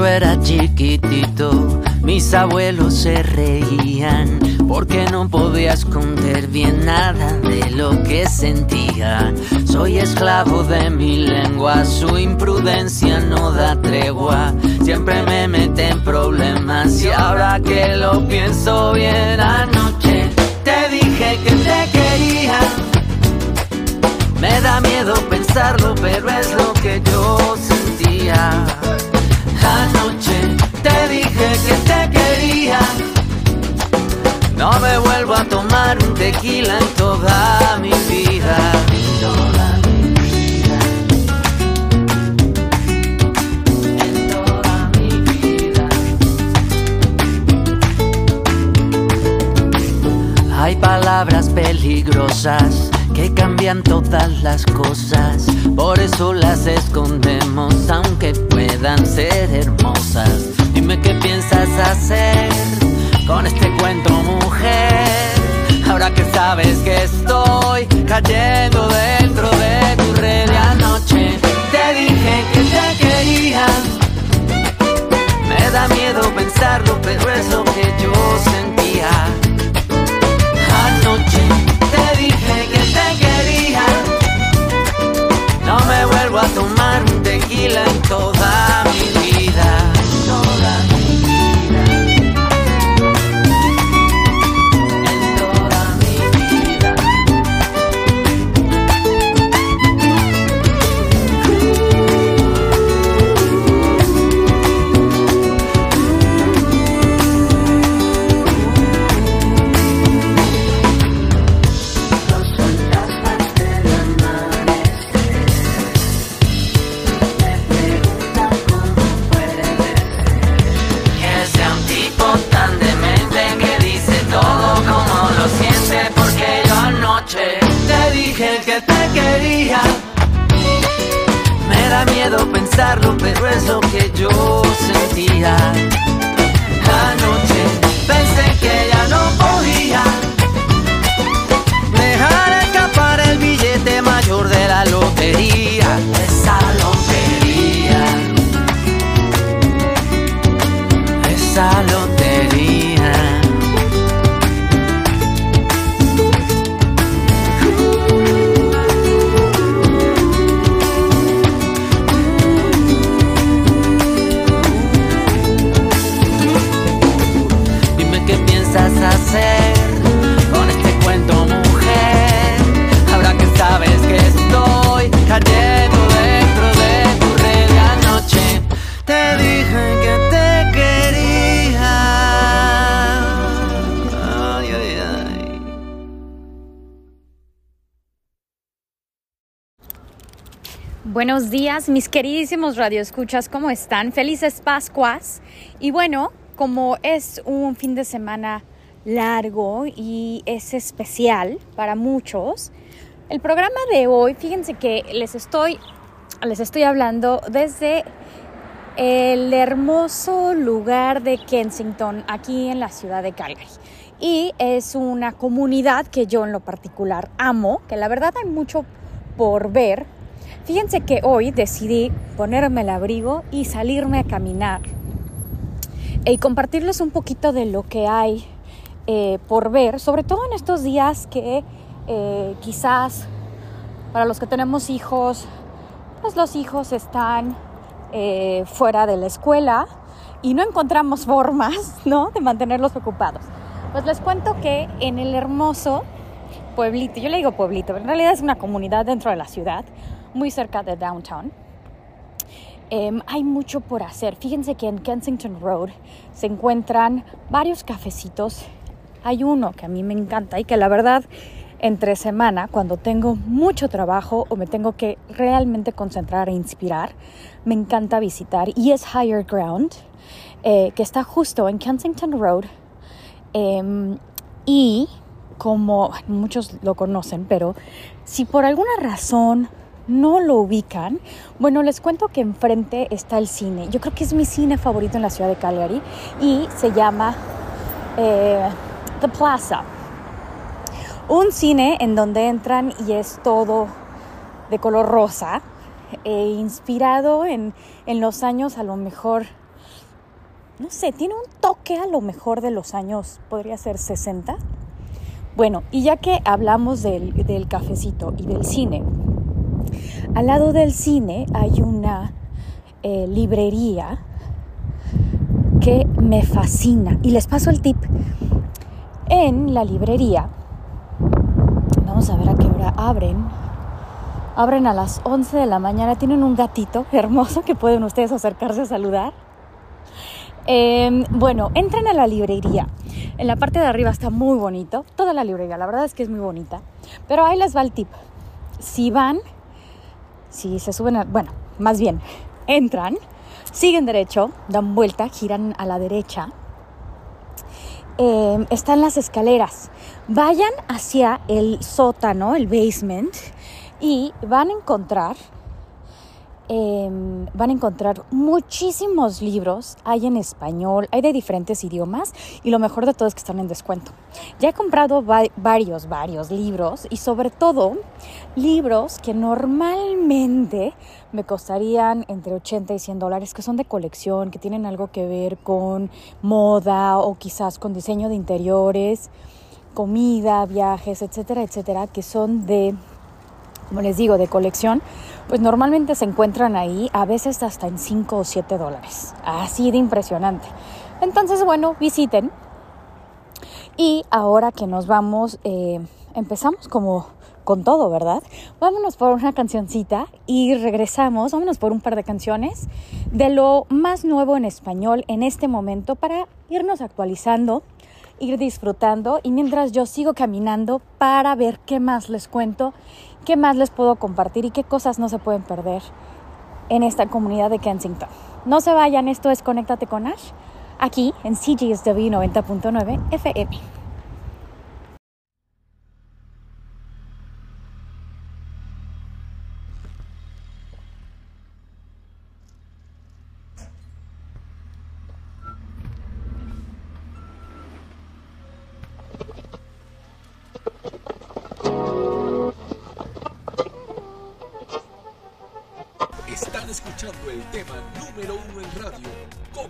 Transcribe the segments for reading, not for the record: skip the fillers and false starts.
Cuando era chiquitito, mis abuelos se reían porque no podía esconder bien nada de lo que sentía. Soy esclavo de mi lengua, su imprudencia no da tregua. Siempre me mete en problemas y ahora que lo pienso bien, anoche te dije que te quería. Me da miedo pensarlo, pero es lo que yo sentía. Anoche te dije que te quería. No me vuelvo a tomar un tequila en toda mi vida. Toda mi vida. En toda mi vida. Hay palabras peligrosas que cambian todas las cosas, por eso las escondemos aunque puedan ser hermosas. Dime qué piensas hacer con este cuento, mujer, ahora que sabes que estoy cayendo dentro de tu red. Y anoche te dije que te quería. Me da miedo pensarlo, pero es lo que yo sentía. Anoche te dije que te quería. No me vuelvo a tomar un tequila en toda mi vida. Toda mi vida. En toda mi vida. Que te quería. Me da miedo pensarlo, pero es lo que yo sentía. Anoche pensé que ya no podía dejar escapar el billete mayor de la lotería. Esa lotería. Esa lotería. Hacer con este cuento, mujer, ahora que sabes que estoy cayendo dentro de tu red. De anoche te dije que te quería. Ay, ay, ay. Buenos días, mis queridísimos radioescuchas, ¿cómo están? Felices Pascuas. Y bueno, como es un fin de semana largo y es especial para muchos, el programa de hoy, fíjense que les estoy hablando desde el hermoso lugar de Kensington, aquí en la ciudad de Calgary. Y es una comunidad que yo en lo particular amo, que la verdad hay mucho por ver. Fíjense que hoy decidí ponerme el abrigo y salirme a caminar y compartirles un poquito de lo que hay por ver, sobre todo en estos días que quizás para los que tenemos hijos, pues los hijos están fuera de la escuela y no encontramos formas, ¿no?, de mantenerlos ocupados. Pues les cuento que en el hermoso pueblito, yo le digo pueblito, pero en realidad es una comunidad dentro de la ciudad, muy cerca de downtown. Hay mucho por hacer. Fíjense que en Kensington Road se encuentran varios cafecitos. Hay uno que a mí me encanta y que la verdad entre semana, cuando tengo mucho trabajo o me tengo que realmente concentrar e inspirar, me encanta visitar, y es Higher Ground, que está justo en Kensington Road. Y como muchos lo conocen, pero si por alguna razón no lo ubican, bueno, les cuento que enfrente está el cine. Yo creo que es mi cine favorito en la ciudad de Calgary y se llama The Plaza. Un cine en donde entran y es todo de color rosa, inspirado en los años a lo mejor no sé, tiene un toque a lo mejor de los años, podría ser 60. Bueno, y ya que hablamos del cafecito y del cine, al lado del cine hay una librería que me fascina. Y les paso el tip. En la librería, vamos a ver a qué hora abren. Abren a las 11 de la mañana. Tienen un gatito hermoso que pueden ustedes acercarse a saludar. Bueno, entran a la librería. En la parte de arriba está muy bonito. Toda la librería, la verdad es que es muy bonita. Pero ahí les va el tip. Si se suben más bien, entran, siguen derecho, dan vuelta, giran a la derecha. Están las escaleras. Vayan hacia el sótano, el basement, y van a encontrar muchísimos libros. Hay en español, hay de diferentes idiomas, y lo mejor de todo es que están en descuento. Ya he comprado varios libros, y sobre todo libros que normalmente me costarían entre $80 y $100, que son de colección, que tienen algo que ver con moda o quizás con diseño de interiores, comida, viajes, etcétera, etcétera, que son de, como les digo, de colección. Pues normalmente se encuentran ahí, a veces hasta en $5 o $7. Así de impresionante. Entonces, bueno, visiten. Y ahora que nos vamos, empezamos como con todo, ¿verdad? Vámonos por una cancioncita y regresamos. Vámonos por un par de canciones de lo más nuevo en español en este momento para irnos actualizando, ir disfrutando, y mientras yo sigo caminando para ver qué más les cuento, qué más les puedo compartir y qué cosas no se pueden perder en esta comunidad de Kensington. No se vayan, esto es Conéctate con Ash, aquí en CJSW 90.9 FM. Están escuchando el tema número 1 en radio, Coco.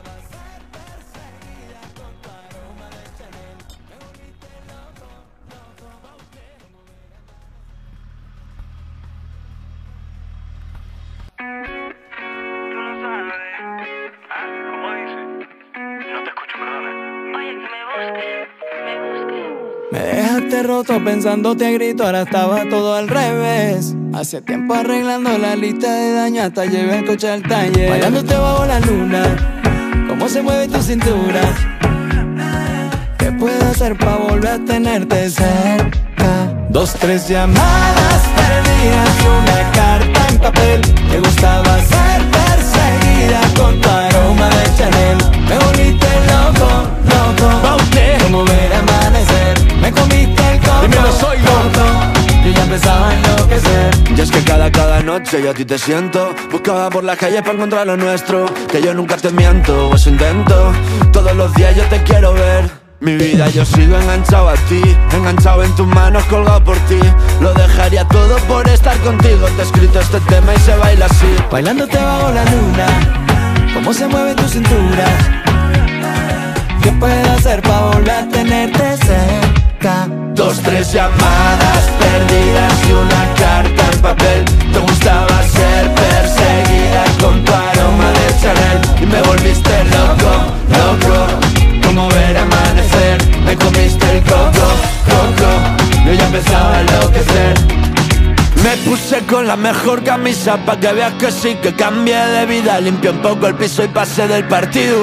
Me dejaste roto pensándote a grito, ahora estaba todo al revés. Hace tiempo arreglando la lista de daño, hasta llevé el coche al taller. Bailándote bajo la luna, cómo se mueve tu cintura. ¿Qué puedo hacer pa' volver a tenerte cerca? 2, 3 llamadas perdidas y una carta en papel. Te gustaba ser perseguida con tu aroma de Chanel. Me volviste loco, loco, como ver amanecer. Me comiste el coco, dímelo, soy loco. Yo ya empezaba a enloquecer. Y es que cada noche yo a ti te siento. Buscaba por las calles para encontrar lo nuestro. Que yo nunca te miento, o eso intento. Todos los días yo te quiero ver. Mi vida yo sigo enganchado a ti, enganchado en tus manos, colgado por ti. Lo dejaría todo por estar contigo. Te he escrito este tema y se baila así. Bailándote bajo la luna, cómo se mueve tu cintura. ¿Qué puedo hacer pa' volver a tenerte cerca? 2, 3 llamadas perdidas y una carta en papel. Te gustaba ser perseguida con tu aroma de Chanel. Y me volviste loco, loco, como ver amanecer. Me comiste el coco, coco. Yo ya empezaba a enloquecer. Me puse con la mejor camisa pa' que veas que sí, que cambié de vida. Limpié un poco el piso y pasé del partido.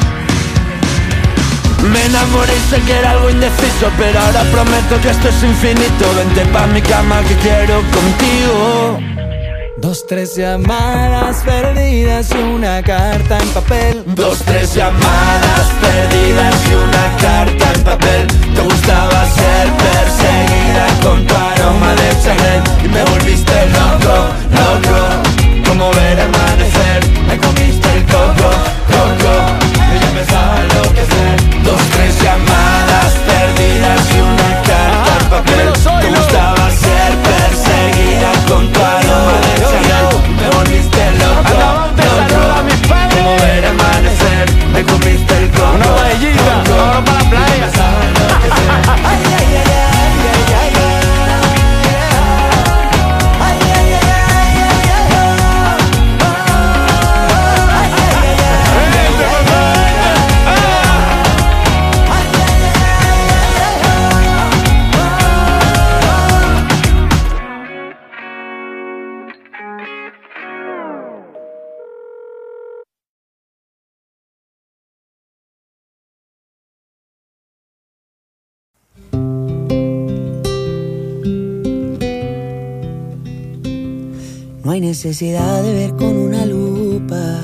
Me enamoré y sé que era algo indeciso, pero ahora prometo que esto es infinito. Vente pa' mi cama que quiero contigo. 2, 3 llamadas perdidas y una carta en papel. 2, 3 llamadas perdidas y una carta en papel. Te gustaba ser perseguida con tu aroma de Chanel. Y me volviste loco, loco, como ver amanecer. Me comiste el coco, coco. Yo ya empezaba a enloquecer. 2, 3 llamadas perdidas y una carta en papel. Te gustaba ser perseguida con tu aroma de Chanel. Me volviste loco, loco, como ver amanecer. Me No hay necesidad de ver con una lupa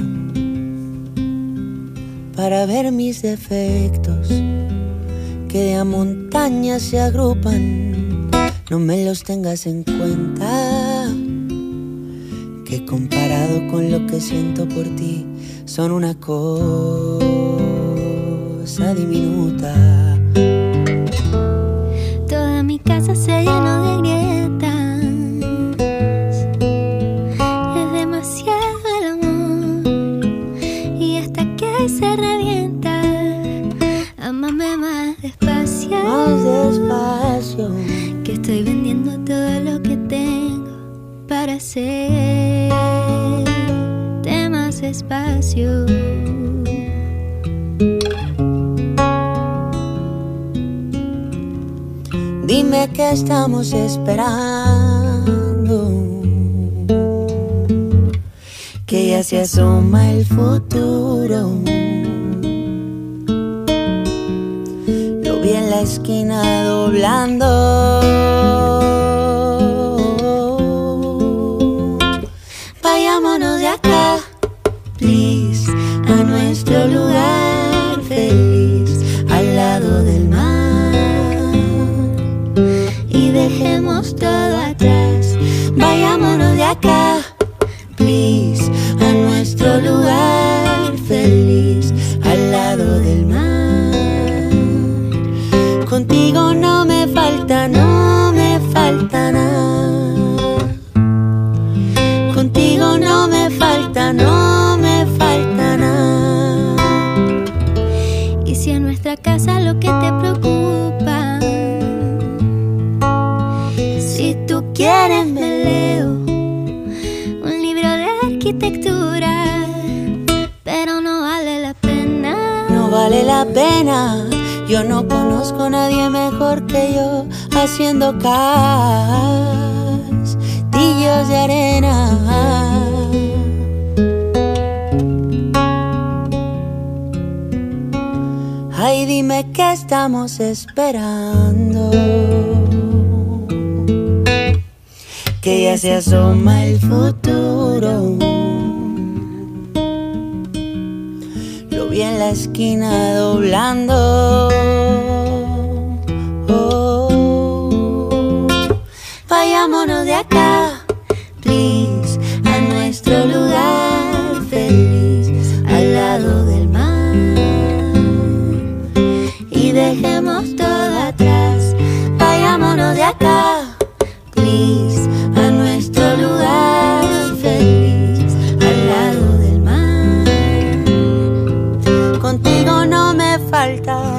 para ver mis defectos, que de a montañas se agrupan. No me los tengas en cuenta, que comparado con lo que siento por ti son una cosa diminuta. Toda mi casa se llenó de grietas, es demasiado el amor, y hasta que se revienta, ámame más despacio, que estoy vendiendo todo lo que tengo para hacerte más espacio. Dime qué estamos esperando, que ya se asoma el futuro. Lo vi en la esquina doblando. Vayámonos de acá, please, a nuestro lugar feliz, al lado del mar. Y dejemos todo atrás. Vayámonos de acá, please, a nuestro lugar feliz, al lado del mar. Contigo no me falta nada. Contigo no me falta nada. Y si en nuestra casa lo que te preocupa, si tú quieres me leo un libro de arquitectura, pero no vale la pena. No vale la pena. Yo no conozco a nadie mejor que yo haciendo castillos de arena. Ay, dime qué estamos esperando, que ya se asoma el futuro. Lo vi en la esquina doblando. Vayámonos de acá, please, a nuestro lugar feliz, al lado del mar. Y dejemos todo atrás. Vayámonos de acá, please, a nuestro lugar feliz, al lado del mar. Contigo no me falta.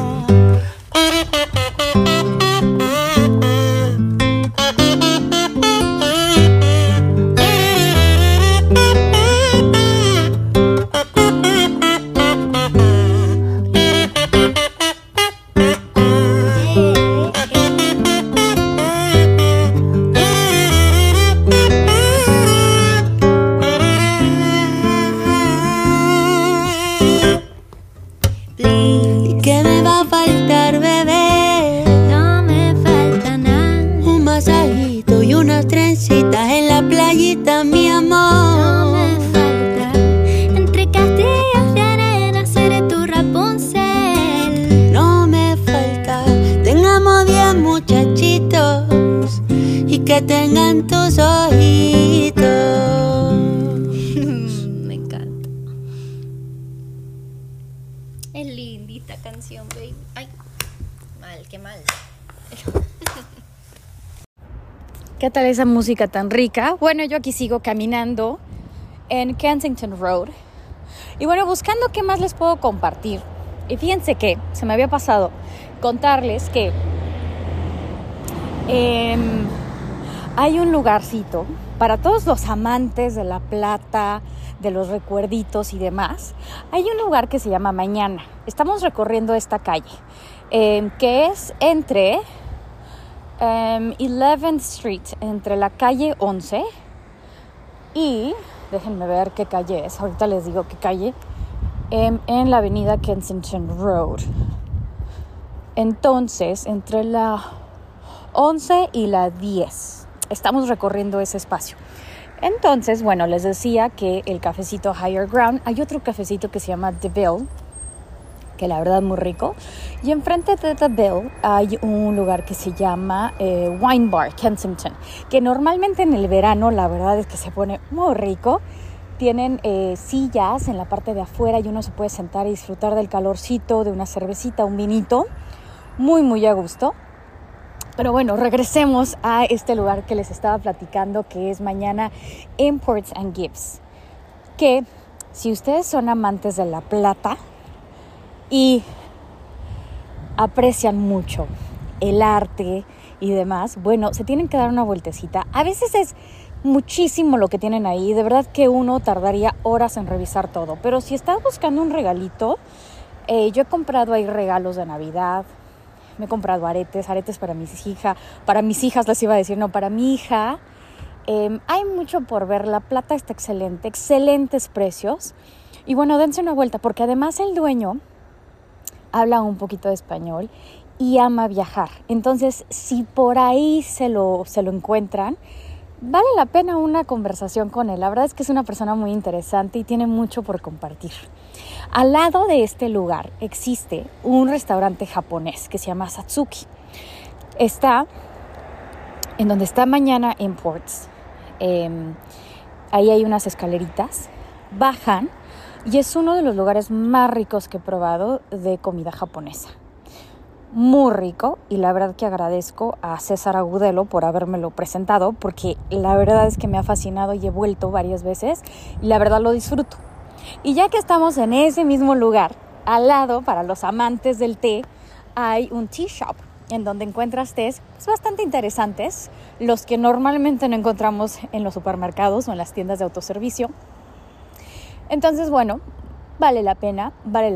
Que tengan tus ojitos. Me encanta. Es lindita canción, baby. Ay, qué mal. ¿Qué tal esa música tan rica? Bueno, yo aquí sigo caminando en Kensington Road. Y bueno, buscando qué más les puedo compartir. Y fíjense que se me había pasado contarles que hay un lugarcito para todos los amantes de la plata, de los recuerditos y demás. Hay un lugar que se llama Mañana. Estamos recorriendo esta calle, que es entre 11th Street, entre la calle 11 y, déjenme ver qué calle es, ahorita les digo qué calle, en la avenida Kensington Road. Entonces, entre la 11 y la 10. Estamos recorriendo ese espacio. Entonces, bueno, les decía que el cafecito Higher Ground, hay otro cafecito que se llama The Bill, que la verdad es muy rico. Y enfrente de The Bill hay un lugar que se llama Wine Bar Kensington, que normalmente en el verano la verdad es que se pone muy rico. Tienen sillas en la parte de afuera y uno se puede sentar y disfrutar del calorcito, de una cervecita, un vinito, muy, muy a gusto. Pero bueno, regresemos a este lugar que les estaba platicando, que es mañana Imports and Gifts. Que si ustedes son amantes de La Plata y aprecian mucho el arte y demás, bueno, se tienen que dar una vueltecita. A veces es muchísimo lo que tienen ahí, de verdad que uno tardaría horas en revisar todo. Pero si estás buscando un regalito, yo he comprado ahí regalos de Navidad. Me he comprado aretes para mis hijas les iba a decir, no, para mi hija. Hay mucho por ver, La Plata está excelente, excelentes precios. Y bueno, dense una vuelta, porque además el dueño habla un poquito de español y ama viajar. Entonces, si por ahí se lo encuentran, vale la pena una conversación con él. La verdad es que es una persona muy interesante y tiene mucho por compartir. Al lado de este lugar existe un restaurante japonés que se llama Satsuki. Está en donde está mañana Imports. Ahí hay unas escaleritas. Bajan y es uno de los lugares más ricos que he probado de comida japonesa. Muy rico, y la verdad que agradezco a César Agudelo por habérmelo presentado, porque la verdad es que me ha fascinado y he vuelto varias veces y la verdad lo disfruto. Y ya que estamos en ese mismo lugar, al lado, para los amantes del té, hay un tea shop en donde encuentras tés bastante interesantes, los que normalmente no encontramos en los supermercados o en las tiendas de autoservicio. Entonces, bueno, vale la pena.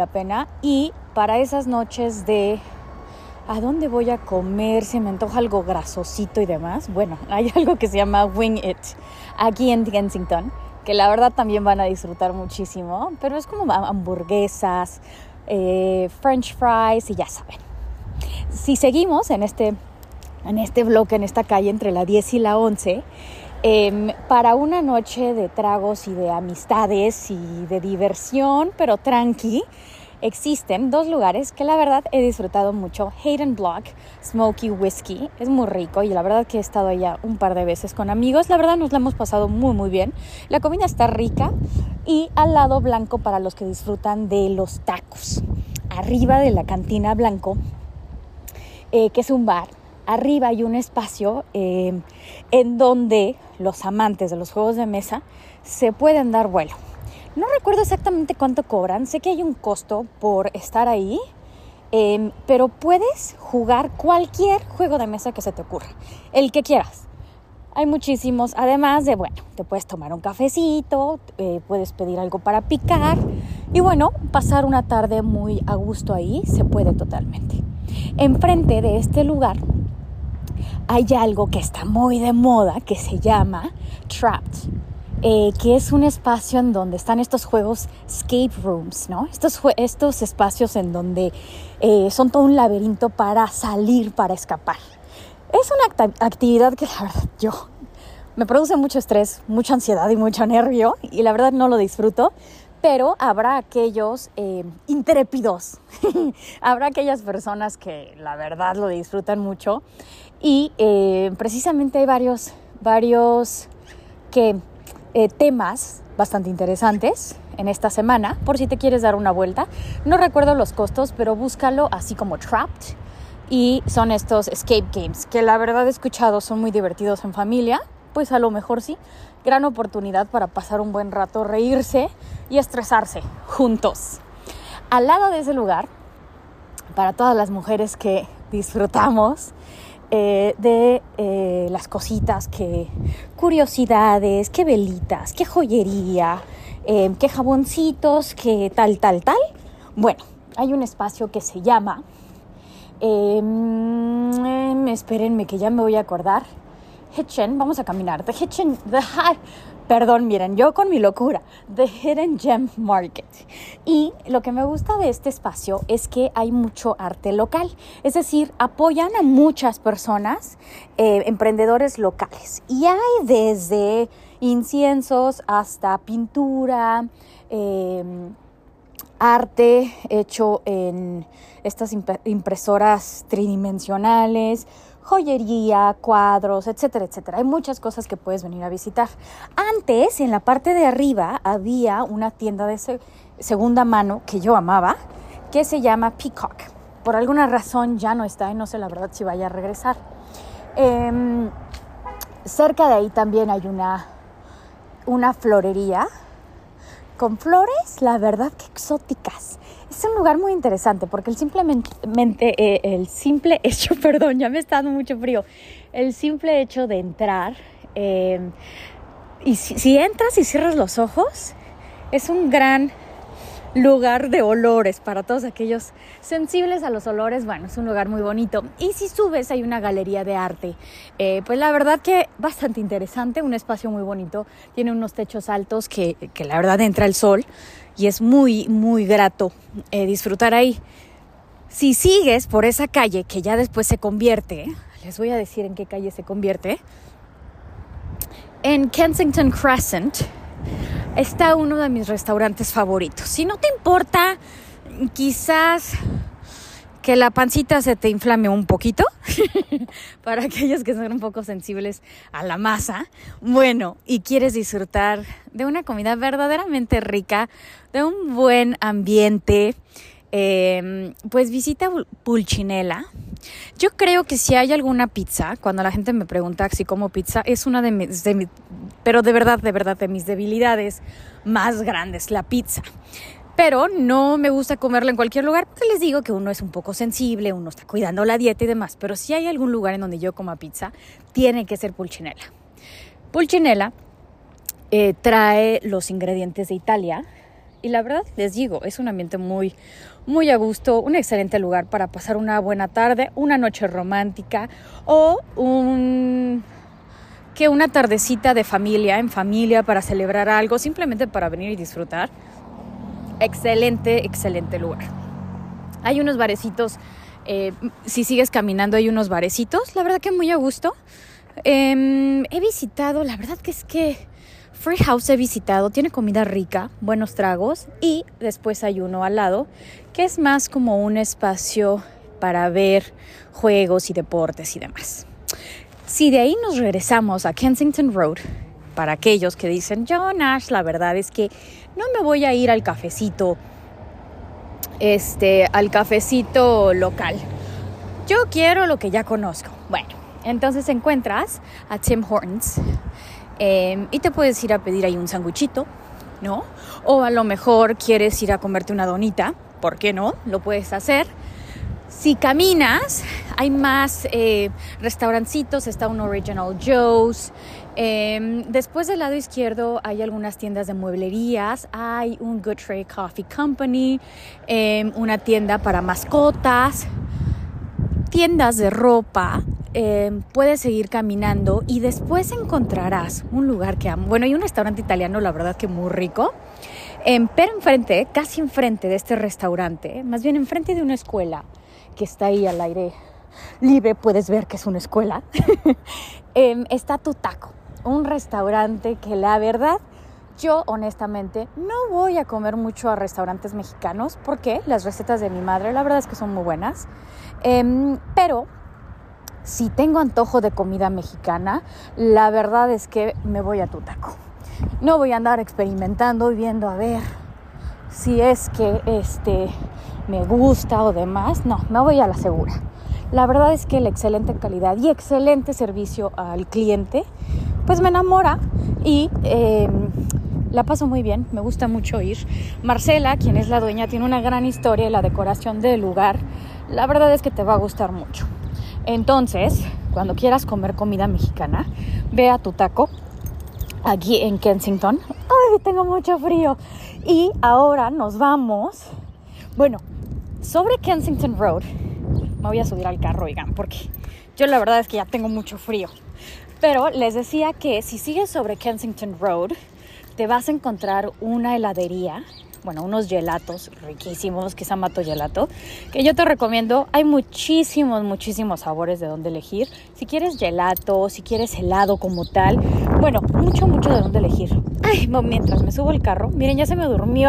Y para esas noches de ¿a dónde voy a comer? Se me antoja algo grasosito y demás. Bueno, hay algo que se llama Wing It aquí en Kensington, que la verdad también van a disfrutar muchísimo, pero es como hamburguesas, french fries y ya saben. Si seguimos en este bloque, en esta calle entre la 10 y la 11, para una noche de tragos y de amistades y de diversión, pero tranqui, existen dos lugares que la verdad he disfrutado mucho. Hayden Block Smoky Whiskey es muy rico y la verdad que he estado allá un par de veces con amigos. La verdad nos la hemos pasado muy muy bien. La comida está rica. Y al lado Blanco para los que disfrutan de los tacos. Arriba de la cantina Blanco, que es un bar, arriba hay un espacio en donde los amantes de los juegos de mesa se pueden dar vuelo. No recuerdo exactamente cuánto cobran, sé que hay un costo por estar ahí, pero puedes jugar cualquier juego de mesa que se te ocurra, el que quieras. Hay muchísimos, además de, bueno, te puedes tomar un cafecito, puedes pedir algo para picar y bueno, pasar una tarde muy a gusto ahí se puede totalmente. Enfrente de este lugar hay algo que está muy de moda que se llama Trapped. Que es un espacio en donde están estos juegos escape rooms, ¿no? Estos espacios en donde son todo un laberinto para salir, para escapar. Es una actividad que la verdad me produce mucho estrés, mucha ansiedad y mucho nervio y la verdad no lo disfruto, pero habrá aquellos intrépidos, habrá aquellas personas que la verdad lo disfrutan mucho y precisamente hay varios temas bastante interesantes en esta semana, por si te quieres dar una vuelta. No recuerdo los costos, pero búscalo así como Trapped. Y son estos escape games, que la verdad he escuchado son muy divertidos en familia. Pues a lo mejor sí, gran oportunidad para pasar un buen rato, reírse y estresarse juntos. Al lado de ese lugar, para todas las mujeres que disfrutamos de las cositas, que curiosidades, que velitas, que joyería, que jaboncitos, que tal. Bueno, hay un espacio que se llama, espérenme que ya me voy a acordar, vamos a caminar, miren, yo con mi locura, The Hidden Gem Market. Y lo que me gusta de este espacio es que hay mucho arte local, es decir, apoyan a muchas personas, emprendedores locales. Y hay desde inciensos hasta pintura, arte hecho en estas impresoras tridimensionales, joyería, cuadros, etcétera, etcétera. Hay muchas cosas que puedes venir a visitar. Antes, en la parte de arriba, había una tienda de segunda mano que yo amaba, que se llama Peacock. Por alguna razón ya no está y no sé la verdad si vaya a regresar. Cerca de ahí también hay una florería con flores, la verdad que exóticas. Es un lugar muy interesante porque el simple hecho, perdón, ya me está dando mucho frío, el simple hecho de entrar, y si entras y cierras los ojos, es un gran lugar de olores para todos aquellos sensibles a los olores. Bueno, es un lugar muy bonito. Y si subes hay una galería de arte, pues la verdad que bastante interesante, un espacio muy bonito, tiene unos techos altos que la verdad entra el sol y es muy, muy grato disfrutar ahí. Si sigues por esa calle que ya después se convierte, les voy a decir en qué calle se convierte, en Kensington Crescent, está uno de mis restaurantes favoritos. Si no te importa, quizás que la pancita se te inflame un poquito, para aquellos que son un poco sensibles a la masa, bueno, y quieres disfrutar de una comida verdaderamente rica, de un buen ambiente, pues visita Pulcinella. Yo creo que si hay alguna pizza, cuando la gente me pregunta si como pizza, es una de mis pero de verdad, de mis debilidades más grandes, la pizza. Pero no me gusta comerla en cualquier lugar porque les digo que uno es un poco sensible, uno está cuidando la dieta y demás. Pero si hay algún lugar en donde yo coma pizza, tiene que ser Pulcinella. Pulcinella trae los ingredientes de Italia. Y la verdad, les digo, es un ambiente muy, muy a gusto, un excelente lugar para pasar una buena tarde, una noche romántica o una tardecita de familia, en familia, para celebrar algo, simplemente para venir y disfrutar. Excelente, excelente lugar. Hay unos barecitos, si sigues caminando hay unos barecitos, la verdad que muy a gusto. He visitado, la verdad que es que Free House he visitado, tiene comida rica, buenos tragos, y después hay uno al lado que es más como un espacio para ver juegos y deportes y demás. Si de ahí nos regresamos a Kensington Road, para aquellos que dicen, yo Nash, la verdad es que no me voy a ir al cafecito local, yo quiero lo que ya conozco. Bueno, entonces encuentras a Tim Hortons. Y te puedes ir a pedir ahí un sanguchito, ¿no? O a lo mejor quieres ir a comerte una donita, ¿por qué no? Lo puedes hacer. Si caminas, hay más restaurancitos, está un Original Joe's. Después del lado izquierdo hay algunas tiendas de mueblerías, hay un Good Trade Coffee Company, una tienda para mascotas, tiendas de ropa. Puedes seguir caminando y después encontrarás un lugar que amo. Bueno, hay un restaurante italiano, la verdad que muy rico, pero casi enfrente de este restaurante, más bien enfrente de una escuela que está ahí al aire libre, puedes ver que es una escuela, está Tu Taco, un restaurante que la verdad, yo honestamente no voy a comer mucho a restaurantes mexicanos porque las recetas de mi madre la verdad es que son muy buenas, pero si tengo antojo de comida mexicana, la verdad es que me voy a Tu Taco. No voy a andar experimentando y viendo a ver si es que me gusta o demás. No, me voy a la segura. La verdad es que la excelente calidad y excelente servicio al cliente, pues me enamora y la paso muy bien. Me gusta mucho ir. Marcela, quien es la dueña, tiene una gran historia y la decoración del lugar, la verdad es que te va a gustar mucho. Entonces, cuando quieras comer comida mexicana, ve a Tu Taco, aquí en Kensington. ¡Ay, tengo mucho frío! Y ahora nos vamos, bueno, sobre Kensington Road. Me voy a subir al carro, oigan, porque yo la verdad es que ya tengo mucho frío. Pero les decía que si sigues sobre Kensington Road, te vas a encontrar una heladería bueno, unos gelatos riquísimos, que es Amato Gelato, que yo te recomiendo. Hay muchísimos sabores de dónde elegir. Si quieres gelato, si quieres helado como tal, bueno, mucho de dónde elegir. Ay, mientras me subo al carro, miren, ya se me durmió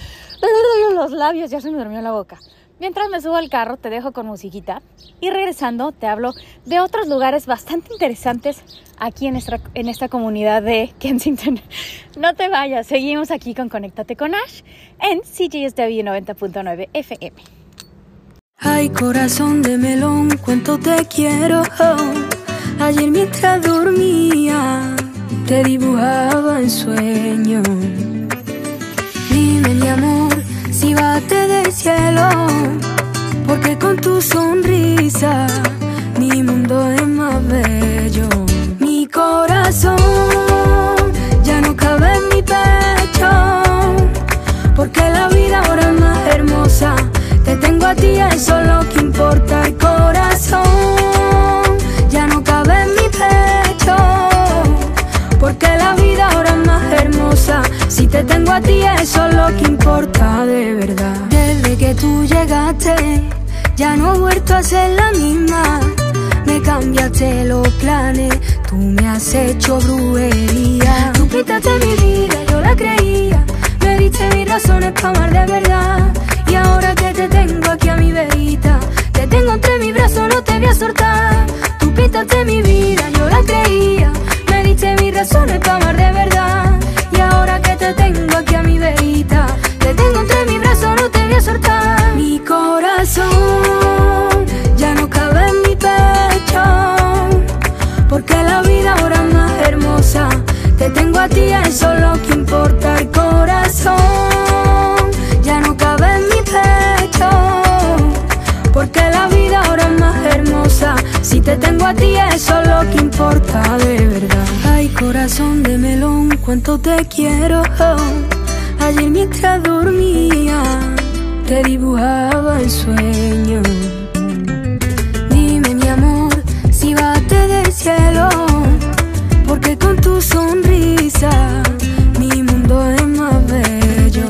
los labios, ya se me durmió la boca. Mientras me subo al carro, te dejo con musiquita y regresando te hablo de otros lugares bastante interesantes aquí en esta comunidad de Kensington. No te vayas, seguimos aquí con Conéctate con Ash en CJSW 90.9 FM. Ay, corazón de melón, cuánto te quiero. Ayer mientras dormía, te dibujaba en sueño. Dime, mi amor, si bate del cielo, porque con tu sonrisa mi mundo es más bello. Mi corazón ya no cabe en mi pecho, porque la vida ahora es más hermosa. Te tengo a ti, eso es lo que importa. El corazón ya no cabe en mi pecho, porque la vida ahora es más hermosa. Si te tengo a ti, eso es lo que importa de verdad. Desde que tú llegaste, ya no he vuelto a ser la misma. Me cambiaste los planes, tú me has hecho brujería. Tú pintaste mi vida, yo la creía. Me diste mis razones para amar de verdad. Y ahora que te tengo aquí a mi verita, te tengo entre mis brazos, no te voy a soltar. Tú pintaste mi vida, yo la creía. Me diste mis razones para amar de verdad. Y ahora que te tengo aquí a mi verita, te tengo entre mis brazos, no te voy a soltar. Mi corazón ya no cabe en mi pecho, porque la vida ahora es más hermosa. Te tengo a ti, eso es lo que importa. El corazón ya no cabe en mi pecho, porque la vida ahora es más hermosa. Si te tengo a ti, eso es lo que importa de verdad. Ay, corazón de melón, cuánto te quiero. Ayer mientras dormía, te dibujaba en sueño. Dime, mi amor, si bate del cielo, porque con tu sonrisa mi mundo es más bello.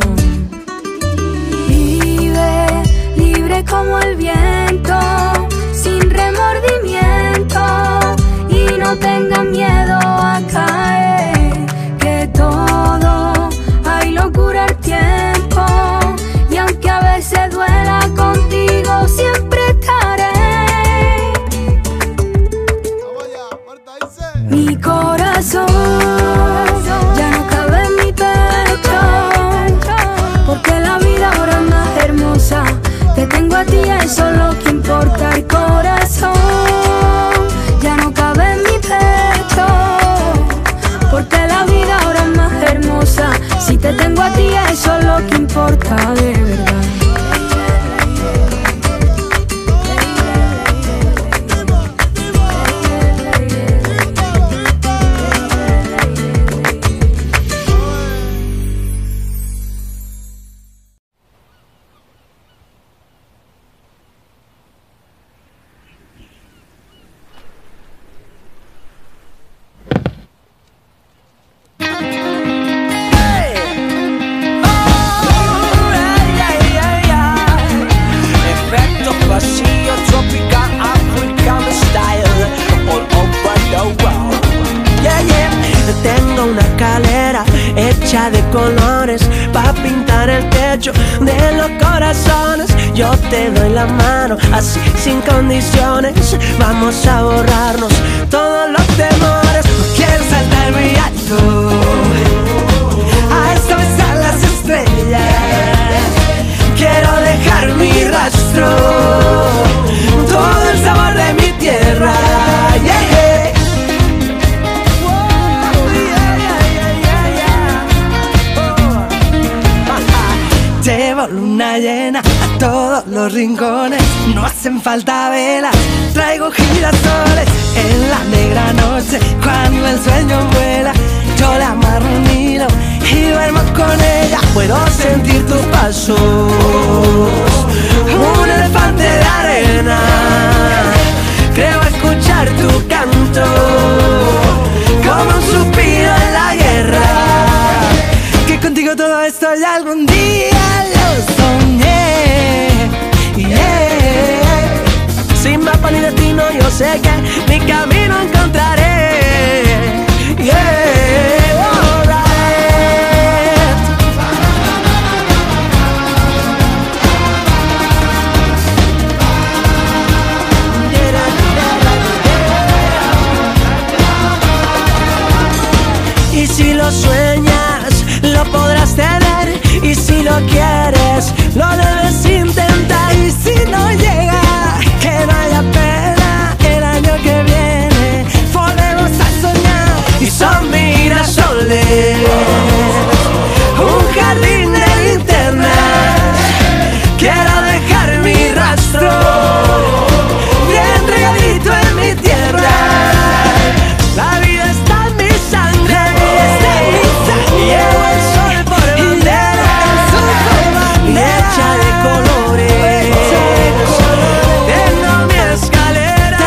Vive libre como el viento, sin remordimiento, y no tengas miedo a caer, que todo hay locura al tiempo. Y aunque a veces duela, contigo siempre estaré. Mi corazón ya no cabe en mi pecho, porque la vida ahora es más hermosa. Te tengo a ti, eso es lo que importa. El corazón ya no cabe en mi pecho, porque la vida ahora es más hermosa. Si te tengo a ti, eso es lo que importa de verdad. De colores pa' pintar el techo de los corazones. Yo te doy la mano, así sin condiciones. Vamos a borrarnos todos los temores. No quiero saltar muy alto, a esta vez a las estrellas. Quiero dejar mi rastro, todo el sabor de mi tierra. Yeah. Llevo luna llena a todos los rincones, no hacen falta velas, traigo girasoles. En la negra noche, cuando el sueño vuela, yo le amarro un hilo y duermo con ella. Puedo sentir tus pasos, un elefante de arena. Creo escuchar tu canto, como un suspiro en la guerra. Que contigo todo esto ya algún día yo sé que mi camino encontraré. Yeah, alright. Y si lo sueñas, lo podrás tener. Y si lo quieres, lo debes intentar. Y si no llega, que no haya pena. El año que viene volvemos a soñar. Y son girasoles, un jardín de linternas. Quiero dejar mi rastro bien regadito en mi tierra. La vida está en mi sangre, llevo el sol por bandera, hecha de colores, tengo mi escalera.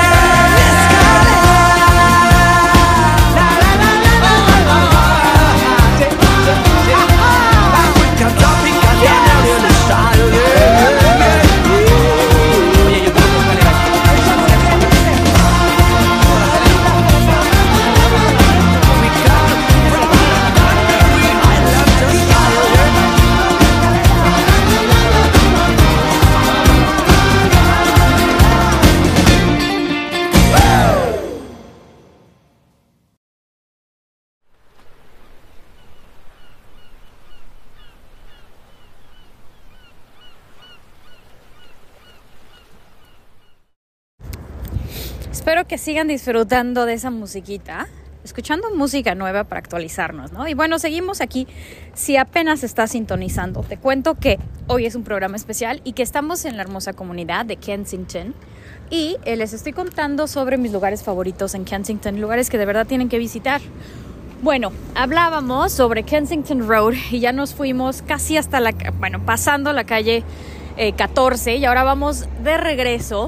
Espero que sigan disfrutando de esa musiquita, escuchando música nueva para actualizarnos, ¿no? Y bueno, seguimos aquí. Si apenas estás sintonizando, te cuento que hoy es un programa especial y que estamos en la hermosa comunidad de Kensington. Y les estoy contando sobre mis lugares favoritos en Kensington, lugares que de verdad tienen que visitar. Bueno, hablábamos sobre Kensington Road y ya nos fuimos casi hasta pasando la calle 14 y ahora vamos de regreso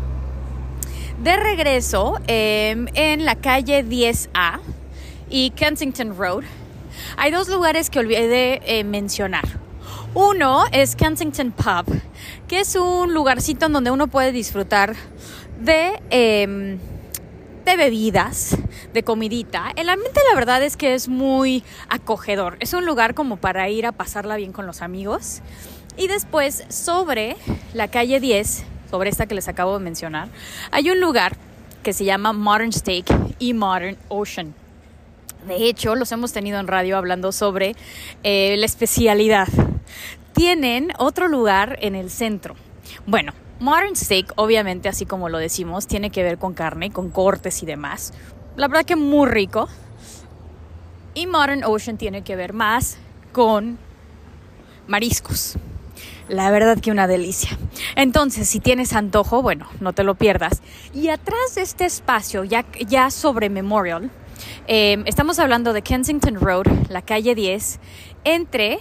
en la calle 10A y Kensington Road. Hay dos lugares que olvidé mencionar. Uno es Kensington Pub, que es un lugarcito en donde uno puede disfrutar de bebidas, de comidita. El ambiente, la verdad, es que es muy acogedor. Es un lugar como para ir a pasarla bien con los amigos. Y después, sobre la calle 10, sobre esta que les acabo de mencionar, hay un lugar que se llama Modern Steak y Modern Ocean. De hecho, los hemos tenido en radio hablando sobre la especialidad. Tienen otro lugar en el centro. Bueno, Modern Steak, obviamente, así como lo decimos, tiene que ver con carne, con cortes y demás. La verdad que muy rico. Y Modern Ocean tiene que ver más con mariscos. La verdad que una delicia. Entonces, si tienes antojo, bueno, no te lo pierdas. Y atrás de este espacio, ya sobre Memorial, estamos hablando de Kensington Road, la calle 10, entre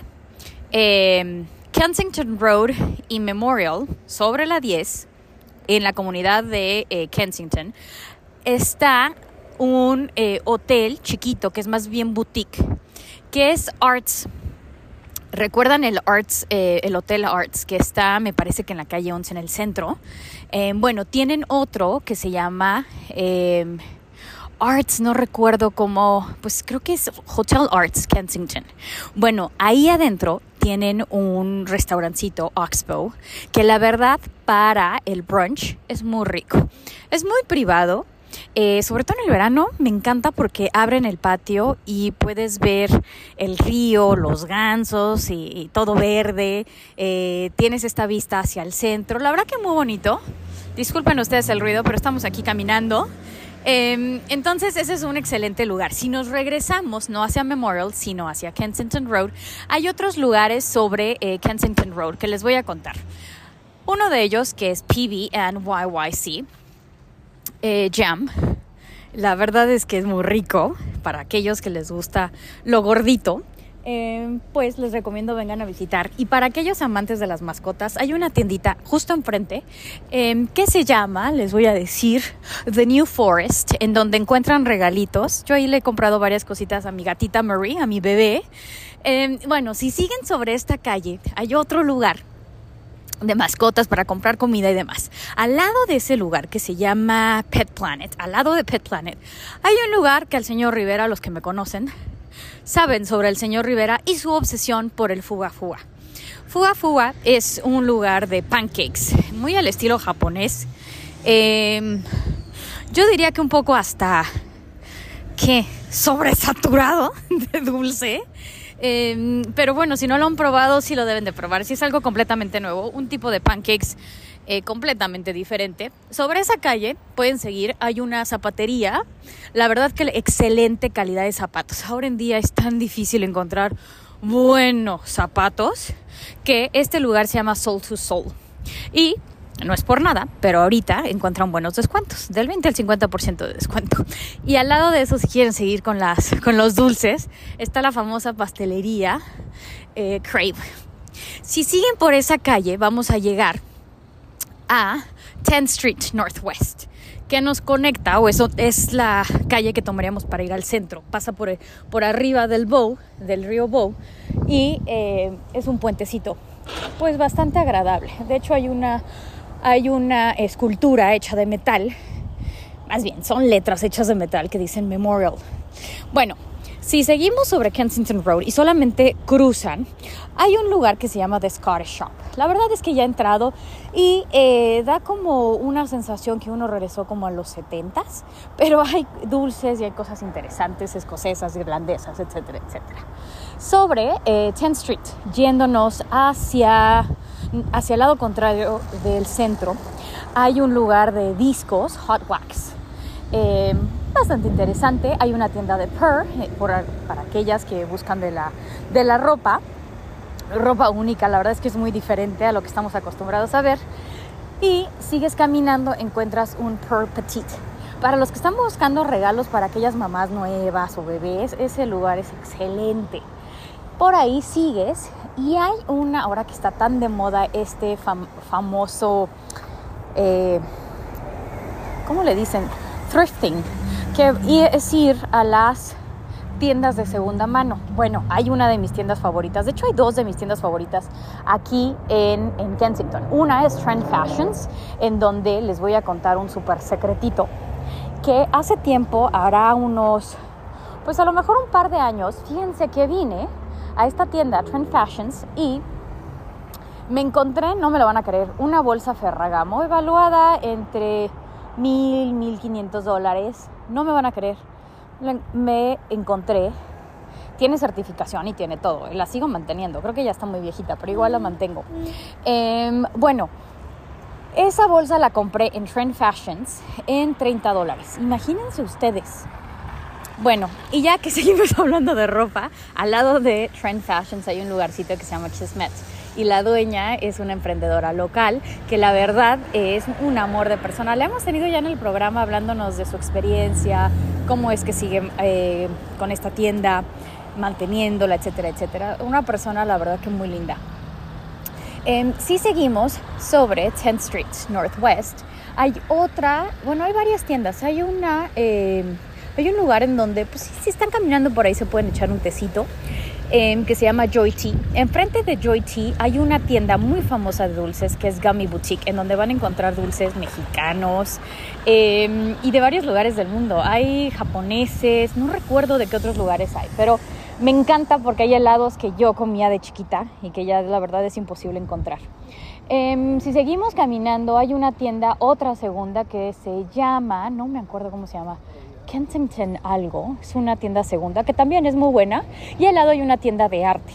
Kensington Road y Memorial, sobre la 10, en la comunidad de Kensington, está un hotel chiquito, que es más bien boutique, que es Arts. ¿Recuerdan el Hotel Arts, que está, me parece que en la calle 11, en el centro? Bueno, tienen otro que se llama Arts, no recuerdo cómo, pues creo que es Hotel Arts Kensington. Bueno, ahí adentro tienen un restaurancito, Oxbow, que la verdad para el brunch es muy rico. Es muy privado. Sobre todo en el verano me encanta porque abren el patio y puedes ver el río, los gansos y todo verde. Tienes esta vista hacia el centro. La verdad que muy bonito. Disculpen ustedes el ruido, pero estamos aquí caminando. Entonces ese es un excelente lugar. Si nos regresamos no hacia Memorial, sino hacia Kensington Road, hay otros lugares sobre Kensington Road que les voy a contar. Uno de ellos, que es PB&YYC Jam. La verdad es que es muy rico para aquellos que les gusta lo gordito. Pues les recomiendo vengan a visitar. Y para aquellos amantes de las mascotas, hay una tiendita justo enfrente que se llama, les voy a decir, The New Forest, en donde encuentran regalitos. Yo ahí le he comprado varias cositas a mi gatita Marie, a mi bebé. Bueno, si siguen sobre esta calle, hay otro lugar de mascotas para comprar comida y demás. Al lado de ese lugar que se llama Pet Planet, al lado de Pet Planet, hay un lugar que al señor Rivera, los que me conocen, saben sobre el señor Rivera y su obsesión por el Fuga Fuga. Fuga Fuga es un lugar de pancakes, muy al estilo japonés. Yo diría que un poco hasta, sobresaturado de dulce. Pero bueno, si no lo han probado, sí lo deben de probar. Si es algo completamente nuevo, un tipo de pancakes completamente diferente. Sobre esa calle pueden seguir, hay una zapatería. La verdad que excelente calidad de zapatos. Ahora en día es tan difícil encontrar buenos zapatos que este lugar se llama Soul to Soul. Y no es por nada, pero ahorita encuentran buenos descuentos, del 20 al 50% de descuento. Y al lado de eso, si quieren seguir con los dulces, está la famosa pastelería Crave. Si siguen por esa calle, vamos a llegar a 10th Street Northwest, que nos conecta, o eso es la calle que tomaríamos para ir al centro. Pasa por arriba del río Bow, y es un puentecito, pues bastante agradable. De hecho, hay una escultura hecha de metal, más bien son letras hechas de metal que dicen Memorial. Bueno, si seguimos sobre Kensington Road y solamente cruzan, hay un lugar que se llama The Scottish Shop. La verdad es que ya he entrado y da como una sensación que uno regresó como a los 70s, pero hay dulces y hay cosas interesantes, escocesas, irlandesas, etcétera, etcétera. Sobre 10th Street, yéndonos hacia el lado contrario del centro, hay un lugar de discos, Hot Wax, bastante interesante. Hay una tienda de Purr, para aquellas que buscan de la ropa única. La verdad es que es muy diferente a lo que estamos acostumbrados a ver. Y sigues caminando, encuentras un Purr Petite. Para los que están buscando regalos para aquellas mamás nuevas o bebés, ese lugar es excelente. Por ahí sigues y hay ahora que está tan de moda este famoso, ¿cómo le dicen? Thrifting, que es ir a las tiendas de segunda mano. Bueno, hay una de mis tiendas favoritas, de hecho hay dos de mis tiendas favoritas aquí en Kensington. Una es Trend Fashions, en donde les voy a contar un súper secretito, que hace tiempo, hará unos, pues a lo mejor un par de años, fíjense que vine a esta tienda, Trend Fashions, y me encontré, no me lo van a creer, una bolsa Ferragamo evaluada entre $1,000-1,500. No me van a creer. Me encontré, tiene certificación y tiene todo. La sigo manteniendo. Creo que ya está muy viejita, pero igual la mantengo. Bueno, esa bolsa la compré en Trend Fashions en $30. Imagínense ustedes. Bueno, y ya que seguimos hablando de ropa, al lado de Trend Fashions hay un lugarcito que se llama Chismet. Y la dueña es una emprendedora local que la verdad es un amor de persona. La hemos tenido ya en el programa hablándonos de su experiencia, cómo es que sigue con esta tienda, manteniéndola, etcétera, etcétera. Una persona, la verdad, que muy linda. Si seguimos sobre 10th Street Northwest, hay varias tiendas. Hay un lugar en donde, pues, si están caminando por ahí, se pueden echar un tecito. Que se llama Joy Tea. Enfrente de Joy Tea hay una tienda muy famosa de dulces que es Gummy Boutique, en donde van a encontrar dulces mexicanos y de varios lugares del mundo. Hay japoneses, no recuerdo de qué otros lugares hay, pero me encanta porque hay helados que yo comía de chiquita y que ya la verdad es imposible encontrar. Si seguimos caminando, hay una tienda, otra segunda, que se llama, no me acuerdo cómo se llama, Kensington algo, es una tienda segunda que también es muy buena, y al lado hay una tienda de arte.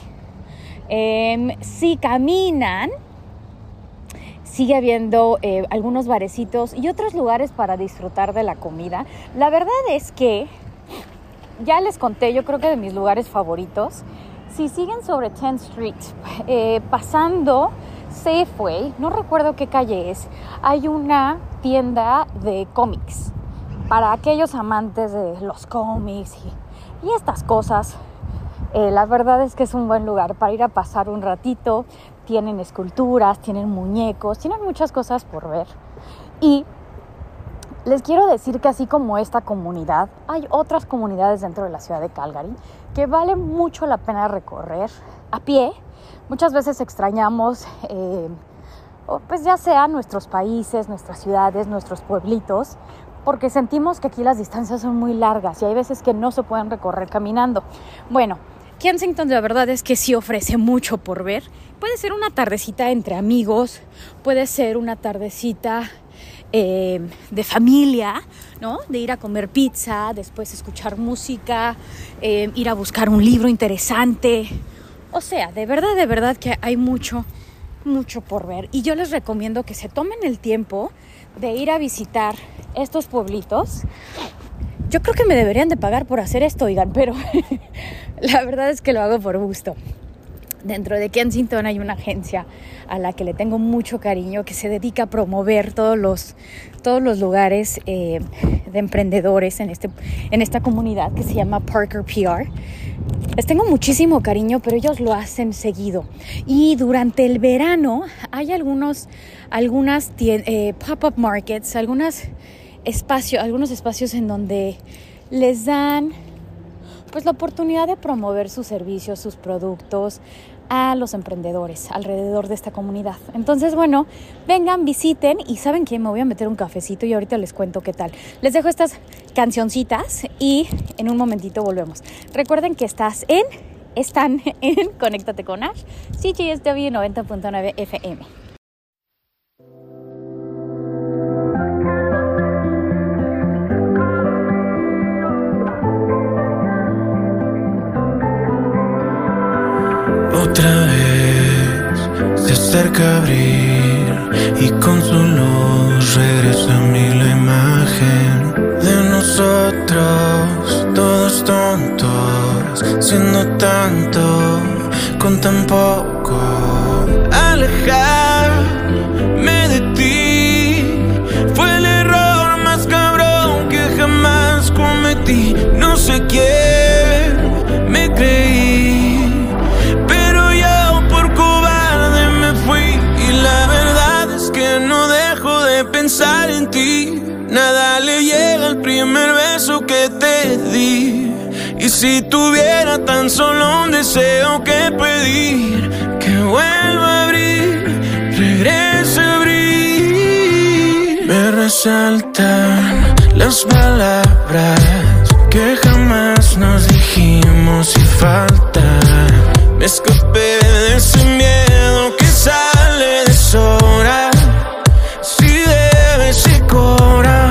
Si caminan, sigue habiendo algunos barecitos y otros lugares para disfrutar de la comida. La verdad es que ya les conté, yo creo que de mis lugares favoritos. Si siguen sobre 10th Street, pasando Safeway, no recuerdo qué calle es, hay una tienda de cómics. Para aquellos amantes de los cómics y estas cosas, la verdad es que es un buen lugar para ir a pasar un ratito. Tienen esculturas, tienen muñecos, tienen muchas cosas por ver. Y les quiero decir que así como esta comunidad, hay otras comunidades dentro de la ciudad de Calgary que vale mucho la pena recorrer a pie. Muchas veces extrañamos o pues ya sea nuestros países, nuestras ciudades, nuestros pueblitos, porque sentimos que aquí las distancias son muy largas y hay veces que no se pueden recorrer caminando. Bueno, Kensington de verdad es que sí ofrece mucho por ver. Puede ser una tardecita entre amigos, puede ser una tardecita de familia, ¿no? De ir a comer pizza, después escuchar música, ir a buscar un libro interesante. O sea, de verdad que hay mucho por ver. Y yo les recomiendo que se tomen el tiempo de ir a visitar estos pueblitos. Yo creo que me deberían de pagar por hacer esto, oigan, pero la verdad es que lo hago por gusto. Dentro de Kensington hay una agencia a la que le tengo mucho cariño que se dedica a promover todos los lugares de emprendedores en esta comunidad que se llama Parker PR. Les tengo muchísimo cariño, pero ellos lo hacen seguido. Y durante el verano hay algunas pop-up markets, algunos espacios en donde les dan pues la oportunidad de promover sus servicios, sus productos a los emprendedores alrededor de esta comunidad. Entonces, bueno, vengan, visiten y ¿saben qué? Me voy a meter un cafecito y ahorita les cuento qué tal. Les dejo estas cancioncitas y en un momentito volvemos. Recuerden que están en Conéctate con Ash, CJSW 90.9 FM. Otra vez se acerca abril y con su luz regresa a mí la imagen de nosotros, todos tontos, siendo tanto con tan poco. Alejarme de ti fue el error más cabrón que jamás cometí. No sé quién me creí, no dejo de pensar en ti. Nada le llega al primer beso que te di. Y si tuviera tan solo un deseo que pedir, que vuelva a abrir, regrese a abrir. Me resaltan las palabras que jamás nos dijimos y faltan. Me escapé de ese miedo que sale de sobra. Se cobra.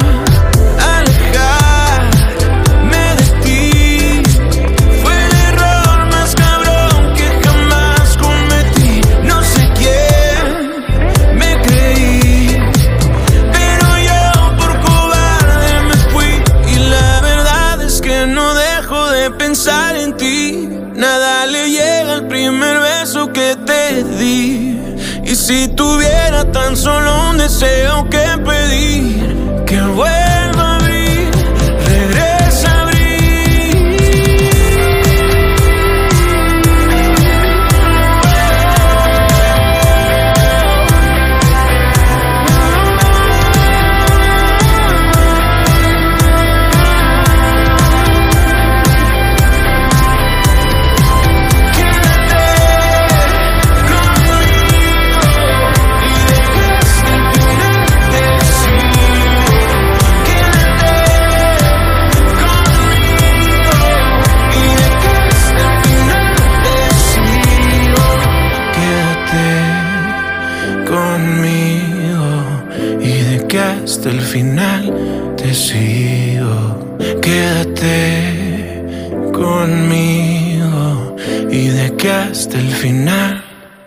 Alejarme de ti fue el error más cabrón que jamás cometí. No sé quién me creí, pero yo por cobarde me fui. Y la verdad es que no dejo de pensar en ti. Nada le llega al primer beso que te di. Y si tuviera tan solo un deseo que pedir, que vuelva a abrir, regresa a abrir. Hasta el final te sigo. Quédate conmigo y de que hasta el final.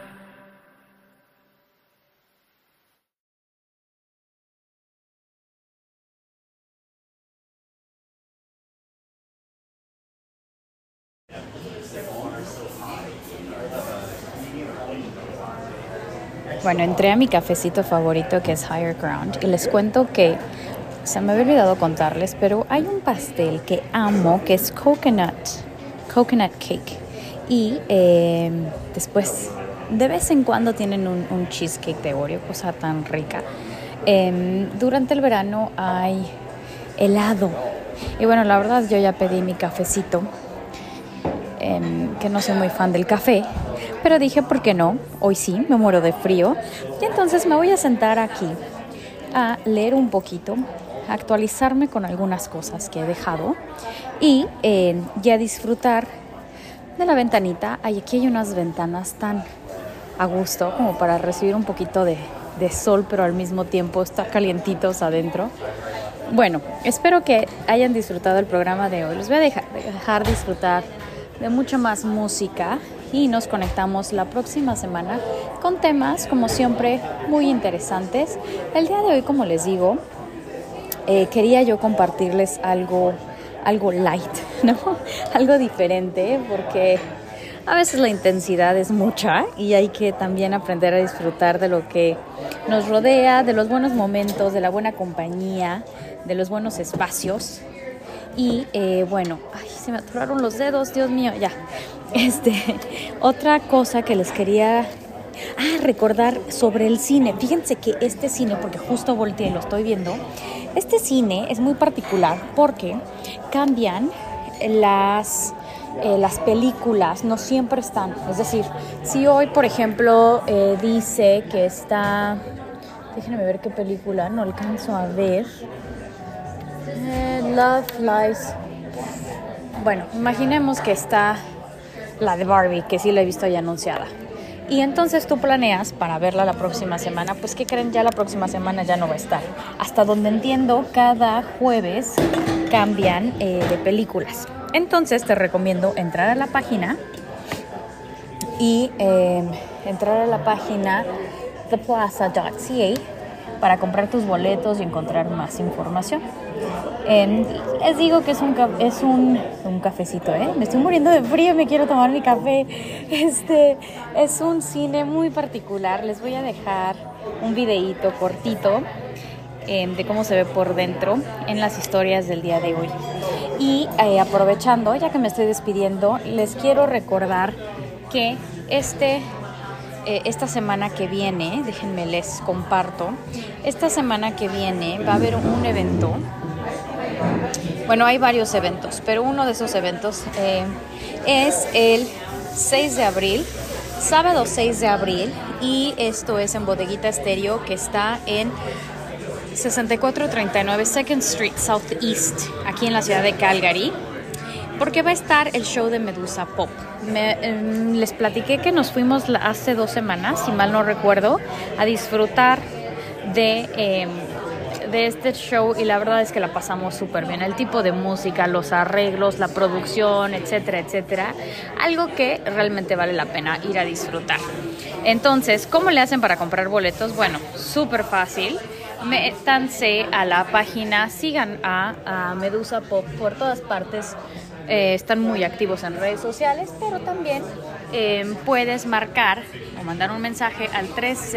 Bueno, entré a mi cafecito favorito que es Higher Ground y les cuento que se me había olvidado contarles, pero hay un pastel que amo que es coconut cake y después de vez en cuando tienen un cheesecake de Oreo, cosa tan rica. Durante el verano hay helado y bueno, la verdad yo ya pedí mi cafecito, que no soy muy fan del café, pero dije, ¿por qué no? Hoy sí, me muero de frío. Y entonces me voy a sentar aquí a leer un poquito, a actualizarme con algunas cosas que he dejado y a disfrutar de la ventanita. Aquí hay unas ventanas tan a gusto como para recibir un poquito de sol, pero al mismo tiempo está calientitos adentro. Bueno, espero que hayan disfrutado el programa de hoy. Les voy a dejar disfrutar de mucha más música y nos conectamos la próxima semana con temas, como siempre, muy interesantes. El día de hoy, como les digo, quería yo compartirles algo light, ¿no? Algo diferente, porque a veces la intensidad es mucha y hay que también aprender a disfrutar de lo que nos rodea, de los buenos momentos, de la buena compañía, de los buenos espacios. Y bueno, se me atoraron los dedos, Dios mío, ya. Otra cosa que les quería recordar sobre el cine. Fíjense que este cine, porque justo volteé y lo estoy viendo, este cine es muy particular porque cambian las películas, no siempre están. Es decir, si hoy, por ejemplo, dice que está... Déjenme ver qué película, no alcanzo a ver. Love Lies. Bueno, imaginemos que está la de Barbie, que sí la he visto ya anunciada. Y entonces tú planeas para verla la próxima semana. Pues, ¿qué creen? Ya la próxima semana ya no va a estar. Hasta donde entiendo, cada jueves cambian de películas. Entonces te recomiendo entrar a la página y theplaza.ca para comprar tus boletos y encontrar más información. Les digo que es un cafecito, me estoy muriendo de frío, me quiero tomar mi café. Es un cine muy particular. Les voy a dejar un videíto cortito de cómo se ve por dentro en las historias del día de hoy. Y aprovechando, ya que me estoy despidiendo, les quiero recordar que esta semana que viene, déjenme les comparto, esta semana que viene va a haber un evento. Bueno, hay varios eventos, pero uno de esos eventos es el 6 de abril, sábado 6 de abril, y esto es en Bodeguita Estéreo, que está en 6439 2nd Street Southeast, aquí en la ciudad de Calgary, porque va a estar el show de Medusa Pop. Les platiqué que nos fuimos hace 2 semanas, si mal no recuerdo, a disfrutar de este show, y la verdad es que la pasamos súper bien. El tipo de música, los arreglos, la producción, etcétera, etcétera. Algo que realmente vale la pena ir a disfrutar. Entonces, ¿cómo le hacen para comprar boletos? Bueno, súper fácil. Métanse a la página, sigan a Medusa Pop por todas partes. Están muy activos en redes sociales, pero también puedes marcar o mandar un mensaje al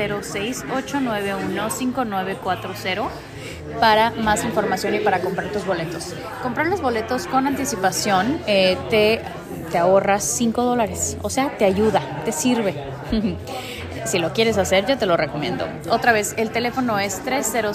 306-891-5940 para más información y para comprar tus boletos. Comprar los boletos con anticipación te ahorras $5, o sea, te ayuda, te sirve. Si lo quieres hacer, yo te lo recomiendo. Otra vez, el teléfono es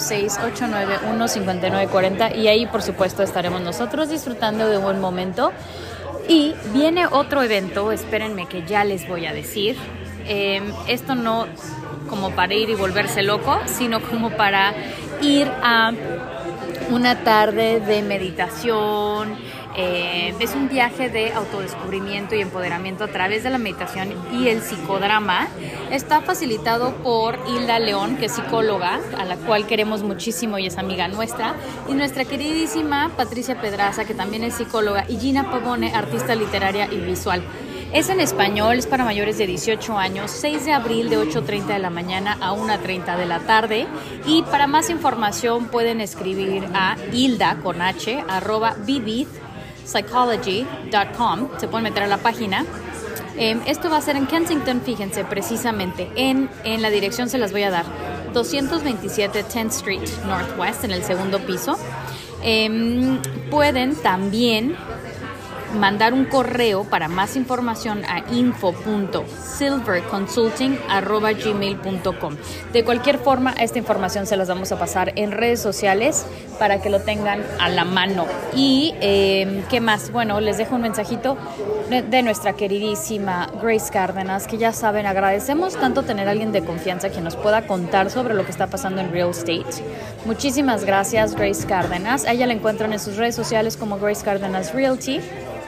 306-891-5940 y ahí, por supuesto, estaremos nosotros disfrutando de un buen momento. Y viene otro evento, espérenme que ya les voy a decir. Esto no como para ir y volverse loco, sino como para ir a una tarde de meditación. Es un viaje de autodescubrimiento y empoderamiento a través de la meditación y el psicodrama. Está facilitado por Hilda León, que es psicóloga, a la cual queremos muchísimo y es amiga nuestra, y nuestra queridísima Patricia Pedraza, que también es psicóloga, y Gina Pavone, artista literaria y visual. Es en español, es para mayores de 18 años, 6 de abril de 8:30 de la mañana a 1:30 de la tarde. Y para más información pueden escribir a hilda con h @vivithpsychology.com. Se pueden meter a la página. Esto va a ser en Kensington, fíjense, precisamente en la dirección se las voy a dar, 227 10th Street Northwest, en el segundo piso. Pueden también mandar un correo para más información a info.silverconsulting@gmail.com. De cualquier forma, esta información se las vamos a pasar en redes sociales para que lo tengan a la mano. Y, ¿qué más? Bueno, les dejo un mensajito de nuestra queridísima Grace Cárdenas, que ya saben, agradecemos tanto tener a alguien de confianza que nos pueda contar sobre lo que está pasando en real estate. Muchísimas gracias, Grace Cárdenas. A ella la encuentran en sus redes sociales como Grace Cárdenas Realty.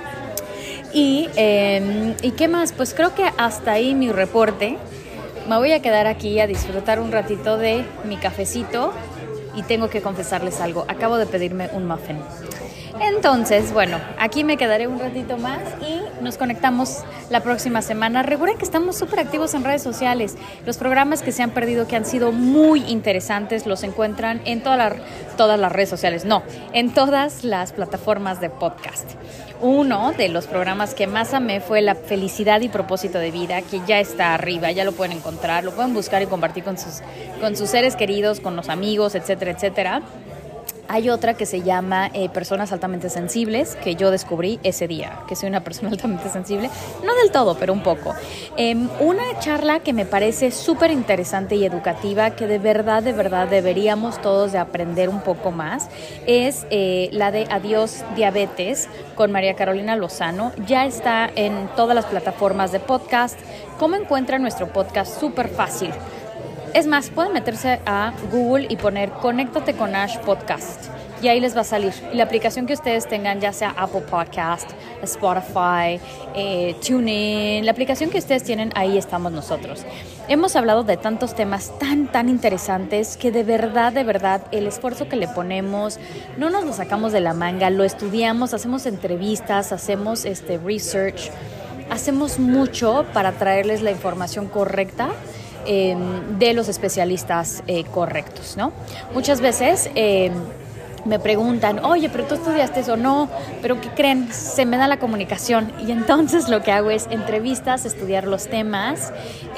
¿Y qué más? Pues creo que hasta ahí mi reporte. Me voy a quedar aquí a disfrutar un ratito de mi cafecito y tengo que confesarles algo. Acabo de pedirme un muffin. Entonces, bueno, aquí me quedaré un ratito más y nos conectamos la próxima semana. Recuerden que estamos súper activos en redes sociales. Los programas que se han perdido, que han sido muy interesantes, los encuentran en todas las redes sociales. No, en todas las plataformas de podcast. Uno de los programas que más amé fue La Felicidad y Propósito de Vida, que ya está arriba, ya lo pueden encontrar, lo pueden buscar y compartir con sus seres queridos, con los amigos, etcétera, etcétera. Hay otra que se llama Personas Altamente Sensibles, que yo descubrí ese día, que soy una persona altamente sensible, no del todo, pero un poco. Una charla que me parece súper interesante y educativa, que de verdad deberíamos todos de aprender un poco más, es la de Adiós Diabetes con María Carolina Lozano. Ya está en todas las plataformas de podcast. ¿Cómo encuentran nuestro podcast? Súper fácil. Es más, pueden meterse a Google y poner Conéctate con Ash Podcast y ahí les va a salir. Y la aplicación que ustedes tengan, ya sea Apple Podcast, Spotify, TuneIn, la aplicación que ustedes tienen, ahí estamos nosotros. Hemos hablado de tantos temas tan interesantes que de verdad, el esfuerzo que le ponemos, no nos lo sacamos de la manga, lo estudiamos, hacemos entrevistas, hacemos research, hacemos mucho para traerles la información correcta de los especialistas correctos, ¿no? Muchas veces me preguntan, oye, pero tú estudiaste eso, no, pero ¿qué creen? Se me da la comunicación y entonces lo que hago es entrevistas, estudiar los temas,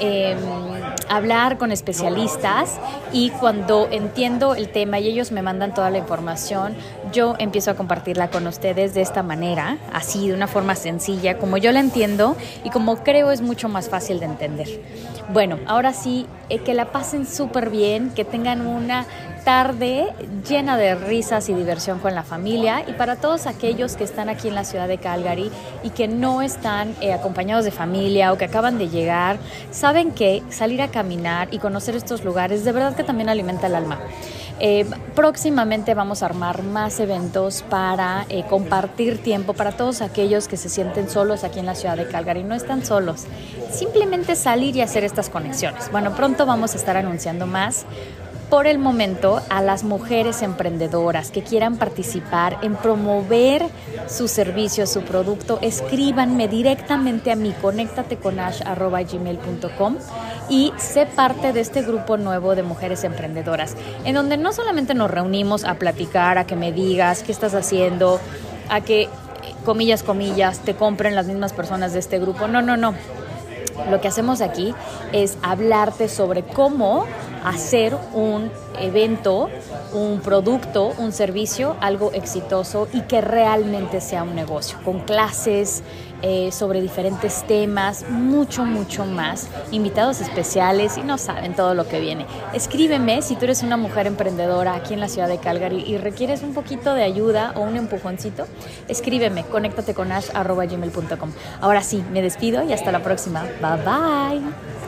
hablar con especialistas y cuando entiendo el tema y ellos me mandan toda la información, yo empiezo a compartirla con ustedes de esta manera, así, de una forma sencilla, como yo la entiendo y como creo es mucho más fácil de entender. Bueno, ahora sí, que la pasen súper bien, que tengan una tarde llena de risas y diversión con la familia, y para todos aquellos que están aquí en la ciudad de Calgary y que no están acompañados de familia o que acaban de llegar, saben que salir a caminar y conocer estos lugares de verdad que también alimenta el alma. Próximamente vamos a armar más eventos para compartir tiempo para todos aquellos que se sienten solos aquí en la ciudad de Calgary. No están solos, simplemente salir y hacer estas conexiones. Bueno, pronto vamos a estar anunciando más. Por el momento, a las mujeres emprendedoras que quieran participar en promover su servicio, su producto, escríbanme directamente a mí, conéctateconash@gmail.com, y sé parte de este grupo nuevo de mujeres emprendedoras, en donde no solamente nos reunimos a platicar, a que me digas qué estás haciendo, a que, comillas, te compren las mismas personas de este grupo. No. Lo que hacemos aquí es hablarte sobre cómo hacer un evento, un producto, un servicio, algo exitoso y que realmente sea un negocio, con clases sobre diferentes temas, mucho más, invitados especiales y no saben todo lo que viene. Escríbeme si tú eres una mujer emprendedora aquí en la ciudad de Calgary y requieres un poquito de ayuda o un empujoncito, escríbeme, conéctateconash@gmail.com. Ahora sí, me despido y hasta la próxima. Bye bye.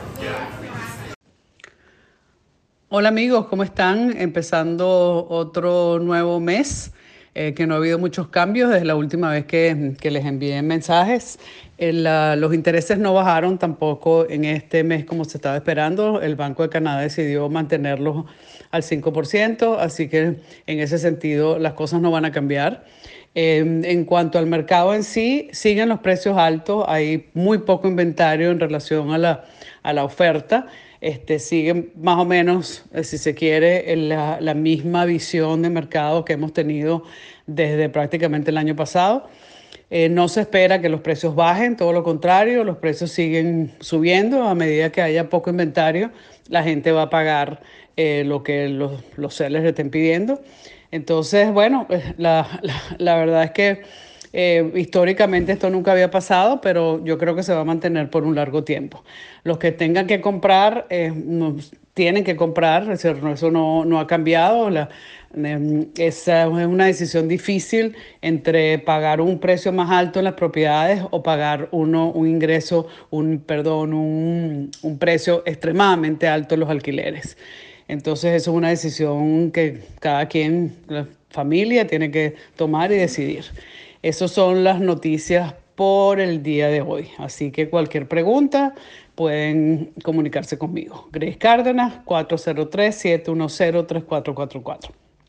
Hola amigos, ¿cómo están? Empezando otro nuevo mes, que no ha habido muchos cambios desde la última vez que les envié mensajes. Los intereses no bajaron tampoco en este mes como se estaba esperando. El Banco de Canadá decidió mantenerlos al 5%, así que en ese sentido las cosas no van a cambiar. En cuanto al mercado en sí, siguen los precios altos, hay muy poco inventario en relación a la oferta. Sigue más o menos, si se quiere, la misma visión de mercado que hemos tenido desde prácticamente el año pasado. No se espera que los precios bajen, todo lo contrario, los precios siguen subiendo. A medida que haya poco inventario, la gente va a pagar lo que los sellers le estén pidiendo. Entonces, bueno, la verdad es que Históricamente esto nunca había pasado, pero yo creo que se va a mantener por un largo tiempo. Los que tengan que comprar, tienen que comprar, eso no ha cambiado. Es una decisión difícil entre pagar un precio más alto en las propiedades o pagar un precio extremadamente alto en los alquileres. Entonces eso es una decisión que cada quien, la familia, tiene que tomar y decidir. Esas son las noticias por el día de hoy. Así que cualquier pregunta pueden comunicarse conmigo. Grace Cárdenas, 403-710-3444.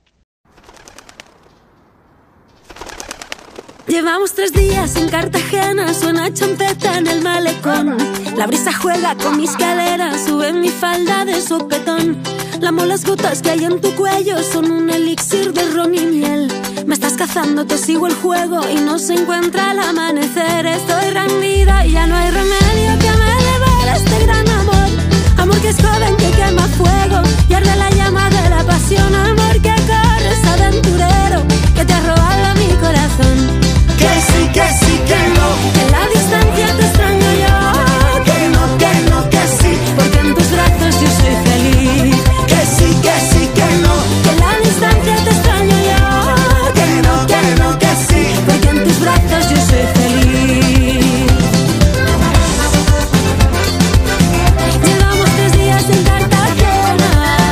Llevamos 3 días en Cartagena, suena champeta en el malecón. La brisa juega con mis caderas, sube mi falda de sopetón. Lamo las gotas que hay en tu cuello, son un elixir de ron y miel. Me estás cazando, te sigo el juego y no se encuentra el amanecer. Estoy rendida y ya no hay remedio que me devore este gran amor. Amor que es joven, que quema fuego y arde la llama de la pasión. Amor que corres, aventurero, que te ha robado mi corazón. Que sí, que sí, que no. En la distancia te extraño yo. Que no, que sí. Porque en tus brazos yo soy feliz. Que sí, que no. Que en la distancia te extraño yo. Que no, que sí. Porque en tus brazos yo soy feliz. Llevamos 3 días en Cartagena.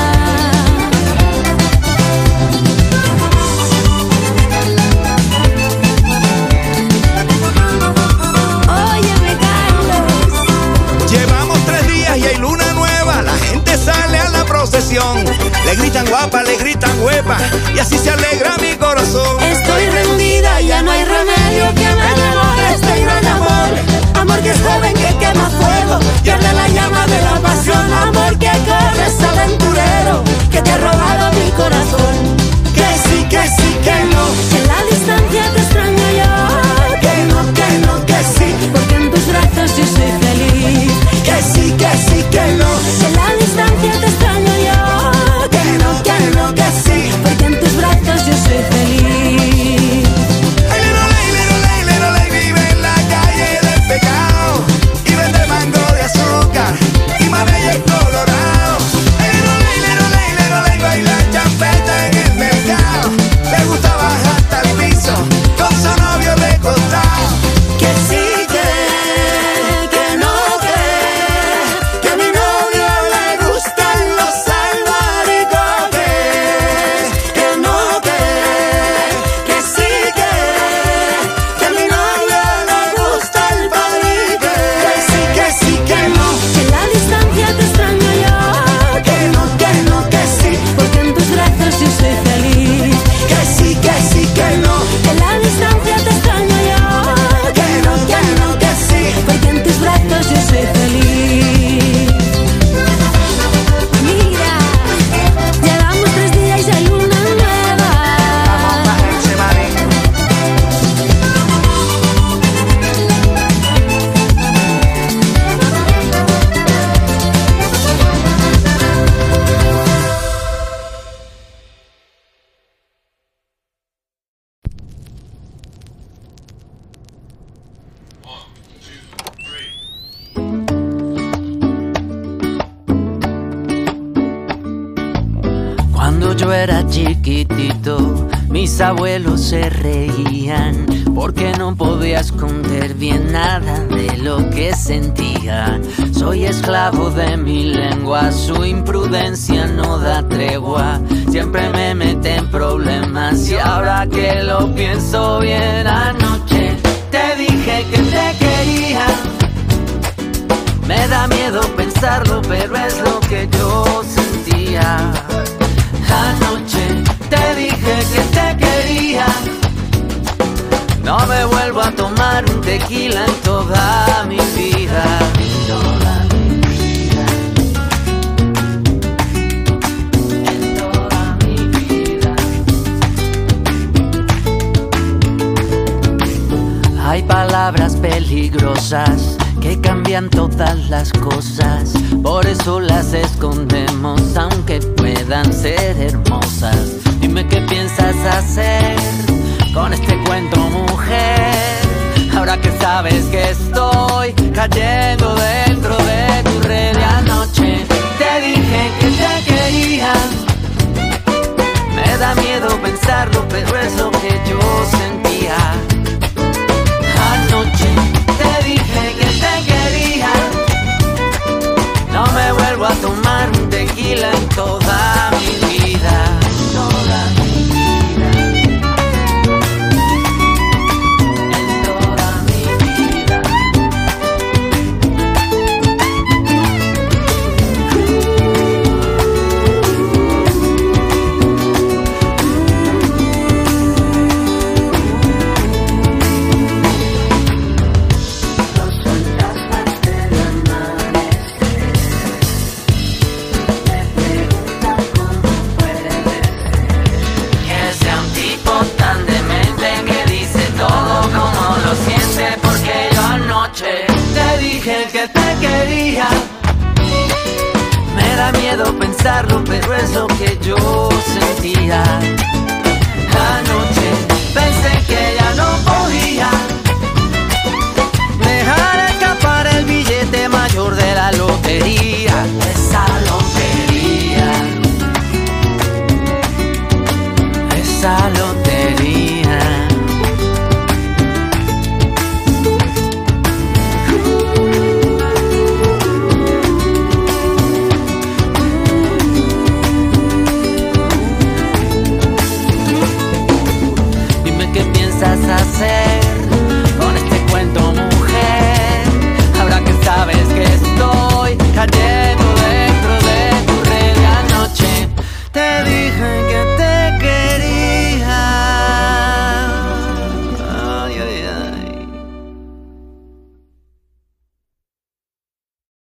Óyeme, Carlos. Llevamos 3 días y hay luna nueva. La gente sale a la procesión. Le gritan guapa, le gritan huepa, y así se alegra mi corazón. Estoy rendida, ya no hay remedio que me devore este gran amor. Amor que es joven, que quema fuego y arde la llama de la pasión. Amor que corres, aventurero, que te ha robado mi corazón. Que sí, que no. En la distancia te extraño yo. Que no, que sí. Porque en tus brazos yo soy feliz. Que sí, que no. En la distancia te extraño yo. Que no, que sí. Porque en tus brazos yo soy feliz. Ay, little ley, vive en la calle del pecado y vende mango de azúcar y mamey colorado. Ay, little ley, baila champeta en el mercado. Le gusta bajar hasta el piso con su novio recostado. Que sí, que no, Que a mi novio le gustan los albaricoques. que no, Que sí, que a mi novio le gusta el palique. Que sí, que no. en la distancia te extraño yo. Que no, que sí. Porque en tus brazos yo soy feliz. Que sí, que no. En la distancia te extraño yo. Que no, que sí. Porque en tus brazos yo soy feliz. Mira, llevamos 3 días y hay luna nueva. Cuando yo era chiquitito, mis abuelos se reían porque no podía esconder bien nada de lo que sentía. Soy esclavo de mi lengua, su imprudencia no da tregua. Siempre me mete en problemas y ahora que lo pienso bien, anoche te dije que te quería. Me da miedo pensarlo, pero es lo que yo sentía. Anoche te dije que te quería. No me vuelvo a tomar un tequila en toda mi vida. Toda mi vida. En toda mi vida. Hay palabras peligrosas que cambian todas las cosas, por eso las escondemos aunque puedan ser hermosas. Dime qué piensas hacer con este cuento, mujer. cayendo dentro de tu red. Y anoche te dije que te quería. Me da miedo pensarlo, pero es lo que yo sentía. Anoche te dije que te quería. No me vuelvo a tomar un tequila en toda mi vida. Toda mi vida. En toda mi vida. Los fantasmas del amanecer me preguntan cómo puede ser que sea un tipo tan demente que dice todo como lo siente. Porque yo anoche te dije que te quería. Me da miedo pensarlo, pero es lo que yo sentía.